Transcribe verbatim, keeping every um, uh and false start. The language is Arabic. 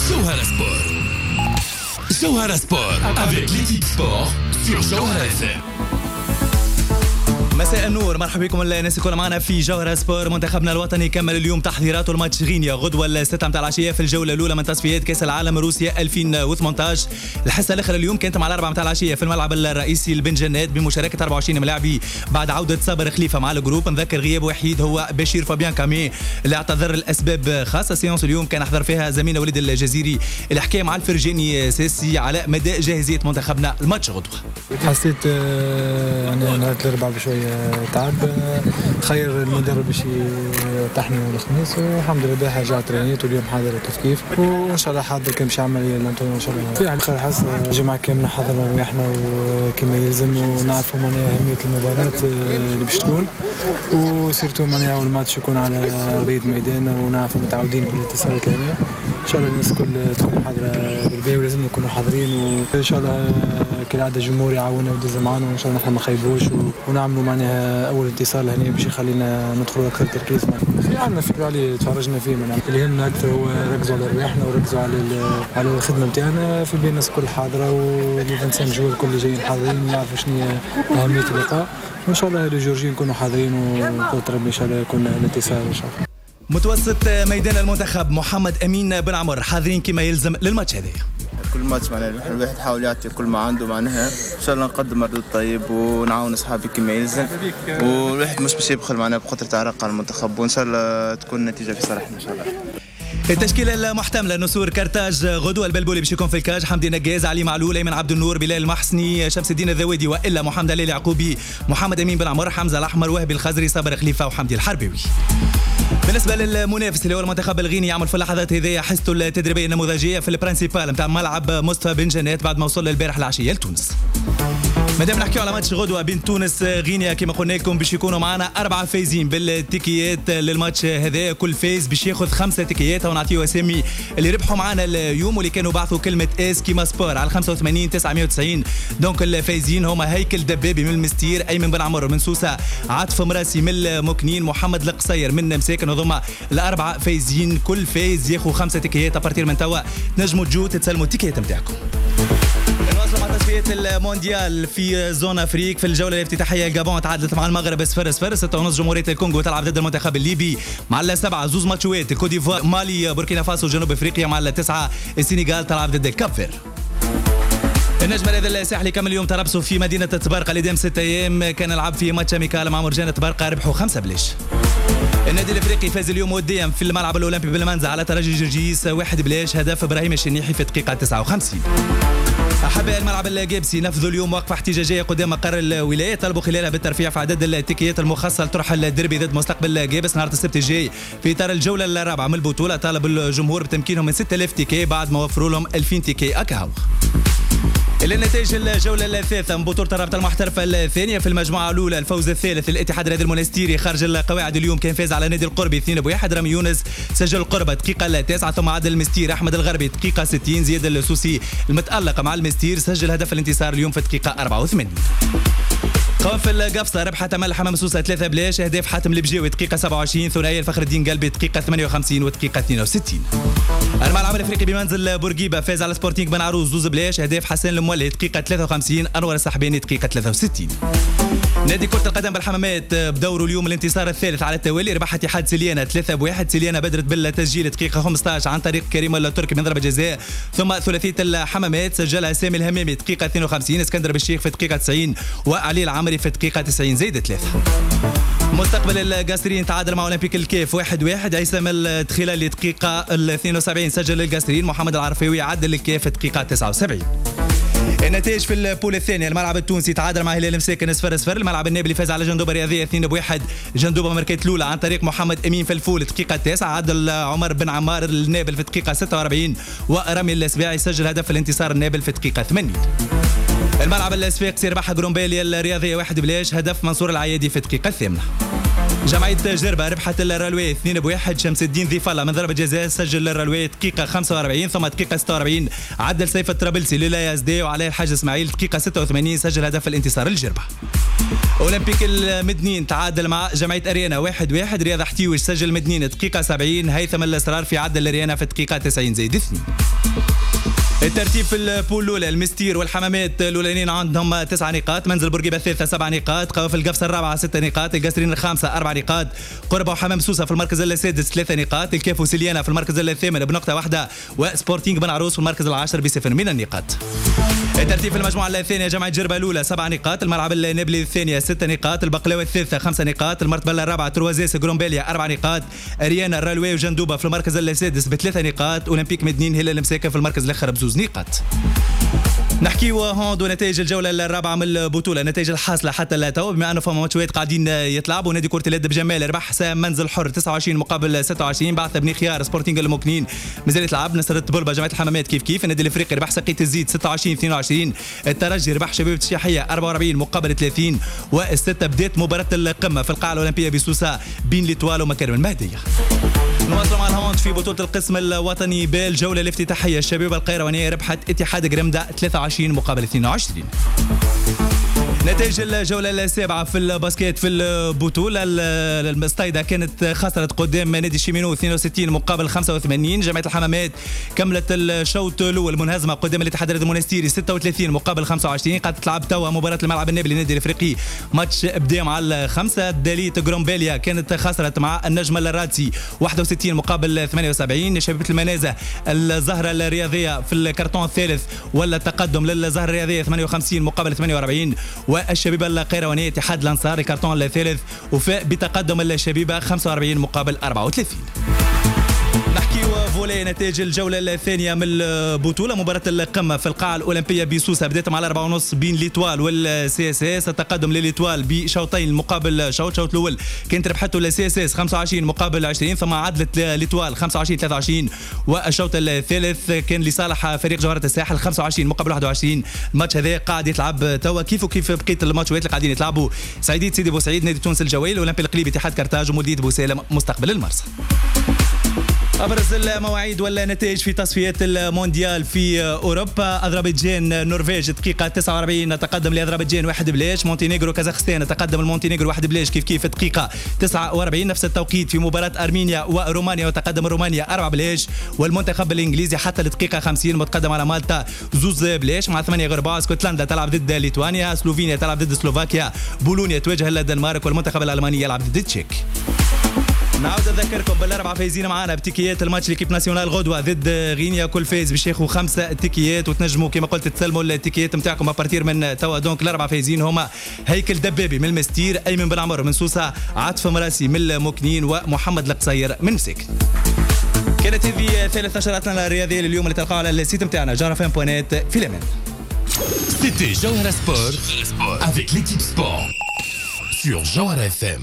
Jawhara Sport. Jawhara Sport avec l'équipe sport sur Jawhara F M. مساء النور، مرحبا بكم الناس الكل معنا في جوهرة سبور. منتخبنا الوطني كمل اليوم تحضيراته الماتش غينيا غدوة الستة متاع العشية في الجولة الأولى من تصفيات كأس العالم روسيا ألفين وثمانية عشر. الحصة الأخرى اليوم كانت مع الأربعة متاع العشية في الملعب الرئيسي البن جنات بمشاركة أربعة وعشرين ملاعبي بعد عودة صابر خليفة مع الجروب. نذكر غياب وحيد هو بشير فابيان كامي اللي اعتذر الأسباب خاصة. سيونس اليوم كان أحضر فيها زميلنا وليد الجزيري اللي حكى مع الفرجاني ساسي على مدى جاهزية منتخبنا الماتش غدوة. حسيت يعني نهار الأربعاء بشوية تعب، خير المدرب باش يطحني يوم الخميس، والحمد لله رجعت رينيت واليوم حاضر كيف كيف، وان شاء الله حاضر كان باش عمليه الانطونيو ان شاء الله. في على خير حس الجماعه كامله حاضرنا وريحنا وكما يلزم، ونعرفوا معناها اهميه المباراه اللي باش تكون، وسيرتو معناها الماتش يكون على ارضيه ميدان، ونعرفوا متعودين بالاتصالات الهاميه. ان شاء الله الناس الكل تكون حاضره بالباهي، ولازم نكونوا حاضرين، وان شاء الله كالعاده الجمهور يعاوننا ويدز معنا، وان شاء الله نحن ما نخيبوش ونعملوا معناها اول اتصال هنا باش يخلينا ندخلوا اكثر تركيز. عندنا فكره عليه تفرجنا فيه، من اللي يهمنا اكثر هو ركزوا على ربحنا وركزوا على على الخدمه نتاعنا، في بين الناس الكل حاضره، واللي خمسين جوار الكل جايين حاضرين، نعرفوا شنو هي اهميه اللقاء، وان شاء الله الجورجيين يكونوا حاضرين، وقلت ربي ان شاء الله يكون الاتصال ان شاء الله. متوسط ميدان المنتخب محمد امين بن عمر حاضرين كما يلزم للماتش هذا. كل ماتش معناها الواحد يحاول يعطي كل ما عنده، معناها ان شاء الله نقدم مردود طيب ونعاون اصحابي كما يلزم، والواحد مش باش يبخل معناها بقدرة عرق على المنتخب، وان شاء الله تكون النتيجه في صالحنا ان شاء الله. التشكيلة المحتملة: نسور كرتاج غدوة البلبولي باش يكون في الكاج، حمدي نجاز، علي معلول، ايمن عبد النور، بلال المحسني، شمس الدين الذوادي، والا محمد علي اليعقوبي، محمد امين بن عمر، حمزه الاحمر، وهبي الخزري، صابر خليفه، وحمدي الحربيوي. بالنسبة للمنافس اللي هو المنتخب الغيني، يعمل في اللحظات هذه حصته التدريبية النموذجية في البرانسيبال نتاع ملعب مصطفى بن جنات بعد ما وصل البارح العشية لتونس. مادام نحكيو على ماتش غدوة بين تونس غينيا، كما قلنا لكم باش يكونوا معنا أربعة فايزين بالتيكيات للماتش هذا، كل فايز باش ياخذ خمسة تيكيات، ونعطيو اسامي اللي ربحوا معنا اليوم واللي كانوا بعثوا كلمة اس كيما سبور على خمسة وثمانين تسعمية وتسعين. دونك الفايزين هما هيكل دبابي من المستير، ايمن بن عمر من سوسة، عاطف مراسي من المكنين، محمد القصير من مساكن، وضم الأربعة فايزين، كل فايز ياخذ خمسة تيكيات. ابارتير من توا تنجموا تجوا تتسلموا التيكيات نتاعكم. نواصل مع تصفيات المونديال في زون افريك. في الجوله الافتتاحيه الجابون تعادلت مع المغرب صفر صفر. ستة ونص جمهوريه الكونغو تلعب ضد المنتخب الليبي. مع السبعه زوز ماتشوات الكوت ديفوار، مالي، بوركينا فاسو، جنوب افريقيا. مع التسعه السنغال تلعب ضد كابفر. النجم هذا الساحلي كمل اليوم تربصوا في مدينه تبارقه لدام ستة ايام، كان لعب في ماتش اميكال مع مرجان تبارقه، ربحوا خمسة بلاش. النادي الافريقي فاز اليوم وديا في الملعب الاولمبي بالمنزه على ترجي جرجيس واحد بلاش، هدف ابراهيم الشنيحي في الدقيقه تسعة وخمسين. أحباء الملعب الجابسي نفذوا اليوم وقفة احتجاجية قدام مقر الولاية، طلبوا خلالها بالترفيع في عدد التيكيات المخصصة لطرح الدربي ضد مستقبل جابس نهار السبت الجاي في إطار الجولة الرابعة من البطولة. طالب الجمهور بتمكينهم من ستة آلاف تيكي بعد ما وفروا لهم ألفين تيكي أكاو. النتائج الجولة الثالثة من بطولة الرابطة المحترفة الثانية. في المجموعة الأولى الفوز الثالث الاتحاد الرياضي المونستيري خارج القواعد اليوم، كان فاز على نادي القربي اثنين بواحد. رامي يونس سجل القربة دقيقة التاسعة، ثم عدل المستير أحمد الغربي دقيقة ستين. زياد السوسي المتألق مع المستير سجل هدف الانتصار اليوم في الدقيقة أربعة وثمانين. قوافل القفصة ربحت أمل حمام سوسة ثلاثة بلاش، أهداف حاتم البجاوي دقيقة سبعة وعشرين، ثنائية الفخر الدين قلبي دقيقة ثمانية وخمسين ودقيقة اثنين وستين. الملعب الافريقي بمنزل بورقيبه فاز على سبورتينغ بن عروس زوز بلاش، اهداف حسن المولي دقيقه ثلاثة وخمسين، انور السحباني دقيقه ثلاثة وستين. نادي كرة القدم بالحمامات بدوره اليوم الانتصار الثالث على التوالي، ربح اتحاد سليانة ثلاثة بواحد. سليانة بدرت بالتسجيل دقيقة خمسة عشر عن طريق كريم التركي من ضربة جزاء، ثم ثلاثية الحمامات سجلها سامي الهمامي دقيقة اثنين وخمسين، اسكندر بالشيخ في دقيقة تسعين، وعلي العمري في دقيقة تسعين زائد ثلاثة. مستقبل القاسرين تعادل مع اولمبيك الكيف واحد واحد، عيسام الدخيلة دقيقة اثنين وسبعين سجل القاسرين، محمد العرفاوي عدل الكيف دقيقة تسعة وسبعين. النتائج في البول الثاني: الملعب التونسي تعادل مع هلال مساكن صفر صفر. الملعب النابلي فاز على جندوبة الرياضية اثنين بواحد. جندوبة ماركت الأولى عن طريق محمد أمين فلفول دقيقة تسعة، عدل عمر بن عمار النابل في دقيقة ستة وأربعين، ورامي السباعي سجل هدف الانتصار النابل في دقيقة ثمانين. الملعب الصفاقسي ربح جرومباليا الرياضية واحد بلاش، هدف منصور العيادي في الدقيقة الثامنة. جمعية جربة ربحت الرالوي اثنين بواحد. شمس الدين ذي فلا من ضربة جزاء سجل الرالوي دقيقة خمسة وأربعين، ثم دقيقة ستة وأربعين عدل سيف الطرابلسي للا يزدي، وعليه الحاج اسماعيل دقيقة ستة وثمانين سجل هدف الانتصار الجربة. اولمبيك المدنين تعادل مع جمعية اريانا واحد واحد. رياض حتيوش سجل مدنين دقيقة سبعين، هيثم الاسرار في عدل اريانا في دقيقة تسعين زائد اثنين. الترتيب في البول الاولى المستير والحمامات الاولانيين عندهم تسع نقاط، منزل بورقيبه الثالثه سبع نقاط، قوافل القفص الرابعه ست نقاط، القصرين الخامسه اربع نقاط، قربه وحمام سوسه في المركز السادس ثلاث نقاط، الكاف وسليانه في المركز الثامن بنقطه واحده، وسبورتينغ بن عروس في المركز العاشر بصفر من النقاط. الترتيب في المجموعه الثانيه جمعيه جربه الاولى سبع نقاط، الملعب النابلي الثانيه ست نقاط، البقلاوي الثالثه خمس نقاط، المرتبه الرابعه تروازيس غرومبيليا اربع نقاط، اريانا الرالوي وجندوبه في المركز السادس بثلاث نقاط، اولمبيك مدنين هلال المساكن في المركز الاخر بزوز نقاط. نحكيو هوند ونتائج الجوله الرابعه من البطوله، النتائج الحاصله حتى التو بما انه فما ماتشات قاعدين يتلعبوا. نادي كره اليد بجمال ربح حسام منزل حر تسعة وعشرين مقابل ستة وعشرين، بعث بني خيار سبورتينغ المكنين مازال يتلعب، نصرت بلبه جمعيه الحمامات كيف كيف، النادي الافريقي ربح سقيت الزيت ستة وعشرين اثنين وعشرين، الترجي ربح شباب الشيحيه أربعة وأربعين مقابل ثلاثين، والستة بدات مباراه القمه في القاعه الاولمبيه بسوسه بين ليتوال ومكارم المهديه. نواصل مع الهوند في بطولة القسم الوطني بالجولة الافتتاحية، الشباب القيروانية ربحت اتحاد قرمدة ثلاثة وعشرين مقابل اثنين وعشرين. نتائج الجولة السابعة في الباسكيت في البطولة، المستايدة كانت خسرت قدام نادي شيمينو اثنين وستين مقابل خمسة وثمانين، جمعية الحمامات كملت الشوط الأول منهزمة قدام الاتحاد المونستيري ستة وثلاثين مقابل خمسة وعشرين، قد تلعب توا مباراة الملعب النابلي للنادي الافريقي، ماتش بدا مع الخمسة. داليت غرومبيليا كانت خسرت مع النجم الراتسي واحد وستين مقابل ثمانية وسبعين، شبيبة المنازة الزهرة الرياضية في الكرتون الثالث ولا التقدم للزهرة الرياضية ثمانية وخمسين مقابل ثمانية وأربعين، والشبيبه القيروانيه اتحاد الانصار الكرتون الثالث وفاء بتقدم الشبيبه خمسة وأربعين مقابل أربعة وثلاثين. نحكي فولي نتائج الجوله الثانيه من البطوله، مباراه القمه في القاعه الاولمبيه بسوسه بدات مع الأربعة ونص بين ليتوال والسي اس اس، التقدم لليتوال بشوطين مقابل شوط، الشوط الاول كانت ربحته السي اس اس خمسة وعشرين مقابل عشرين، ثم عدلت ليتوال خمسة وعشرين ثلاثة وعشرين، والشوط الثالث كان لصالح فريق جوهره الساحل خمسة وعشرين مقابل واحد وعشرين. الماتش هذا قاعد يتلعب توا كيف وكيف بقيه الماتشات اللي قاعدين يتلعبوا، سعيديه سيدي بوسعيد نادي تونس الجويل، اولمبي القليبي اتحاد كرتاج، ومولدية بوسالم مستقبل المرسى. أبرز المواعيد ولا نتائج في تصفيات المونديال في أوروبا، أذربيجان النرويج دقيقة تسعة وأربعين تقدم لأذربيجان واحد بلاش، مونتينيغرو كازاخستان تقدم المونتينيغرو واحد بلاش كيف كيف دقيقة تسعة وأربعين، نفس التوقيت في مباراة أرمينيا ورومانيا وتقدم رومانيا أربعة بلاش، والمنتخب الإنجليزي حتى الدقيقة خمسين متقدم على مالطا زوز بلاش مع ثمانية غرباء. اسكتلندا تلعب ضد ليتوانيا، سلوفينيا تلعب ضد سلوفاكيا، بولونيا تواجه الدنمارك، والمنتخب الألماني يلعب ضد تشيك. نعود اذكركم بالاربعه فايزين معنا بتيكيات الماتش ليكيب ناسيونال غدوه ضد غينيا، كل فايز باش ياخذوا خمسه تيكيات، وتنجموا كما قلت تسلموا التيكيات نتاعكم ابارتير من توا. دونك الاربعه فايزين هما هيكل دبابي من المستير، ايمن بن عمر من سوسه، عاطف مراسي من المكنين، ومحمد القصير من مساكن. كانت هذه ثالث نشراتنا الرياضيه لليوم اللي تلقاوها على السيت نتاعنا جوهره فام بوينت. في الامان. C'était Jawhara Sport avec l'équipe sport sur Jawhara F M.